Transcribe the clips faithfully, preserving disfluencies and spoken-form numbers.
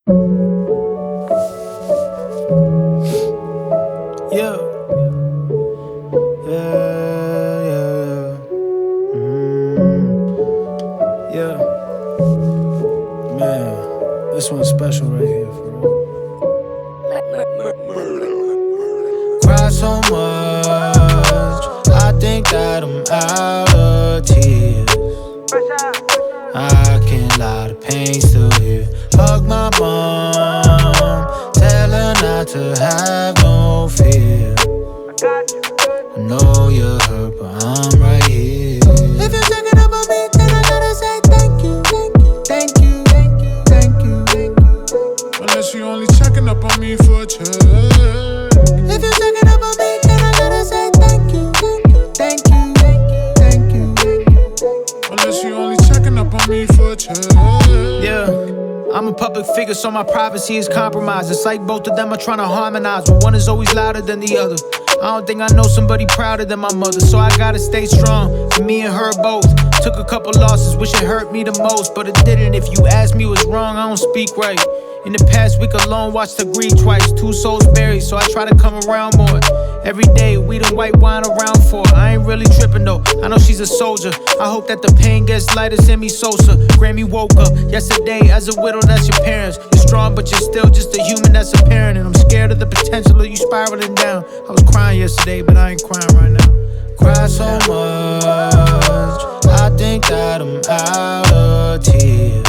Yeah, yeah, yeah, yeah. Mm, yeah, man, this one's special right here for real. Cry so much, I think that I'm out of tears. I can't lie, the pain's still here. Hug my mom, tell her not to have no fear. I know you're hurt, but I'm right here. If you're checking up on me, then I gotta say thank you, thank you, thank you, thank you, thank you. Unless you only checking up on me for a check. If you're checking up on me, then I gotta say thank you, thank you, thank you, thank you. Unless you only checking up on me for a check. Yeah. I'm a public figure, so my privacy is compromised. It's like both of them are trying to harmonize, but one is always louder than the other. I don't think I know somebody prouder than my mother, so I gotta stay strong for me and her both. Took a couple losses, wish it hurt me the most, but it didn't. If you ask me what's wrong, I don't speak right. In the past week alone, watched her grieve twice. Two souls buried, so I try to come around more. Every day, weed and white wine around for her. I ain't really tripping though, I know she's a soldier. I hope that the pain gets lighter, send me Sosa. Grammy woke up yesterday as a widow, that's your parents. You're strong, but you're still just a human that's a parent. And I'm scared of the potential of you spiraling down. I was crying yesterday, but I ain't crying right now. Cry so much, I think that I'm out of tears.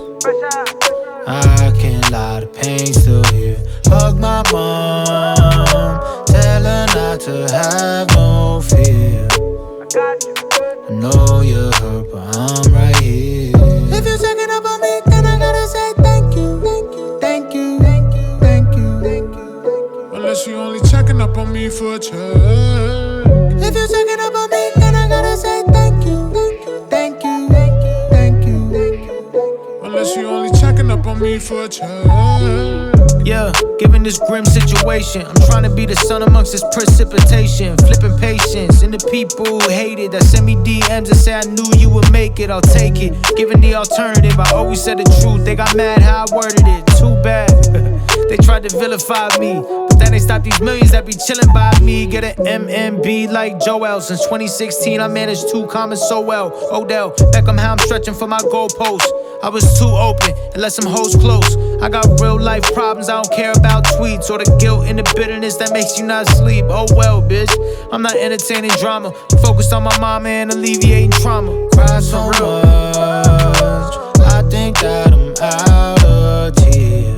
I can't lie, the pain's still here. Hug my mom, tell her not to have no fear. I know you're hurt, but I'm right here. If you're checking up on me, then I gotta say thank you, thank you, thank you, thank you, thank you. Unless you only checking up on me for a check. If you're checking up on me, then I gotta say thank you, thank you, thank you, thank you, thank you. Unless you only checking up on me for a check. Yeah, given this grim situation, I'm trying to be the sun amongst this precipitation. Flipping patience, and the people who hate it that send me D Ms and say I knew you would make it, I'll take it. Given the alternative, I always said the truth. They got mad how I worded it, too bad. They tried to vilify me, but then they stopped these millions that be chillin' by me. Get an M M B like Joel. Since twenty sixteen, I managed two comments so well. Odell, Beckham, how I'm stretching for my goalpost. I was too open and let some hoes close. I got real life problems, I don't care about tweets or the guilt and the bitterness that makes you not sleep. Oh well, bitch, I'm not entertaining drama. I'm focused on my mama and alleviating trauma. Cry so much, I think that I'm out of tears.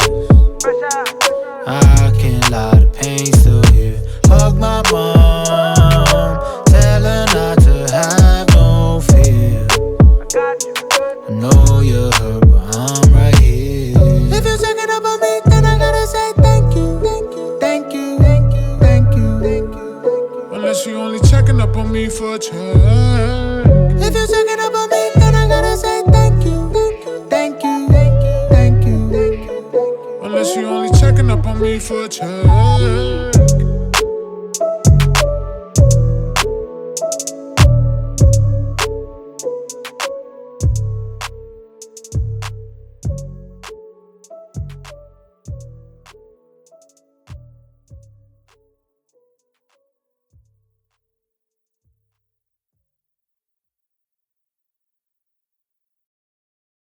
I can't lie, the pain's still here. Hug my mom, tell her not to have no fear. I know you're hurt, but I'm right here. If you're checking up on me, then I gotta say thank you, thank you, thank you, thank you, thank you. Unless you only checking up on me for a check. If you're checking up on me, then I gotta say thank you, thank you, thank you, thank you, thank you. Unless you only checking up on me for a check.